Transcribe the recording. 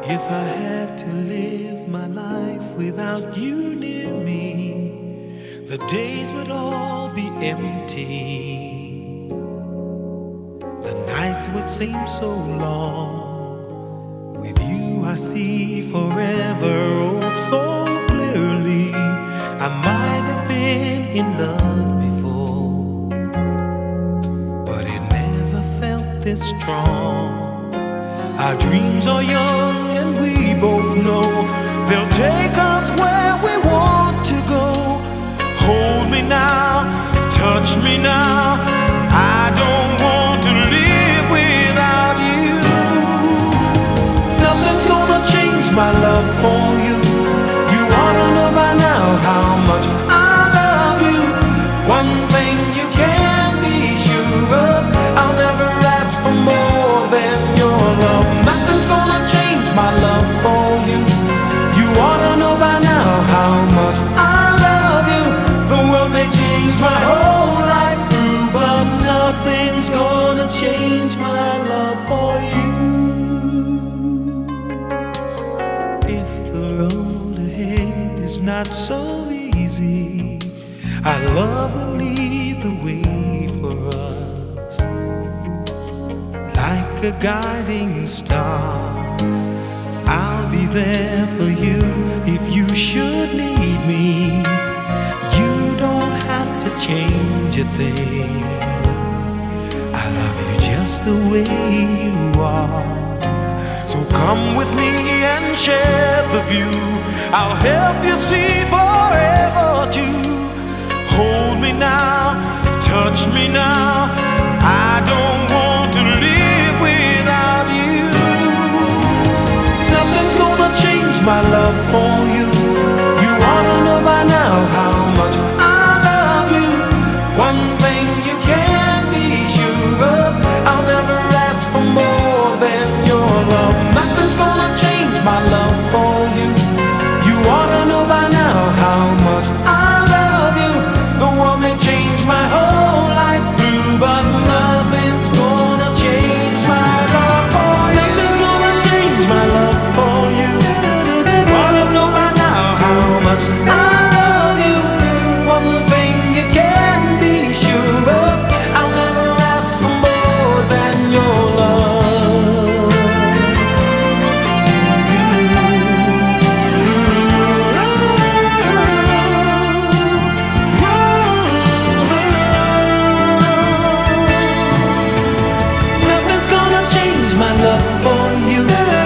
If I had to live my life without you near me, the days would all be empty. The nights would seem so long. With you I see forever oh so clearly. I might have been in love before, but it never felt this strong. Our dreams are young and we both know they'll take us where we want to go. Hold me now, touch me now. I don't want to live without you. Nothing's gonna change my love for you. You ought to know by now how much I love you. One thing you can be sure of, I'll never ask for more than your love. Nothing's gonna change my love for you. You ought to know by now how much I love you. The world may change my whole life through, but nothing's gonna change my love for you. If the road ahead is not so easy, our love will lead the way for us. Like a guiding star, I'll be there for you if you should need me. You don't have to change a thing. I love you just the way you are. So come with me and share the view. I'll help you see forever too. Hold me now, touch me now. I don't want to live without you. Nothing's gonna change my love for you. You ought to know by now how much I love you. One thing you can be sure of, I'll never ask for more than your love. Nothing's gonna change my love for you. You ought to know by now how much I love you. The world may change my whole life through, but nothing's gonna change my love for you. Nothing's gonna change my love for you. You ought to know by now how much I love you. One thing you can be sure of, I'll never ask for more than your love. Nothing's gonna change my love for you.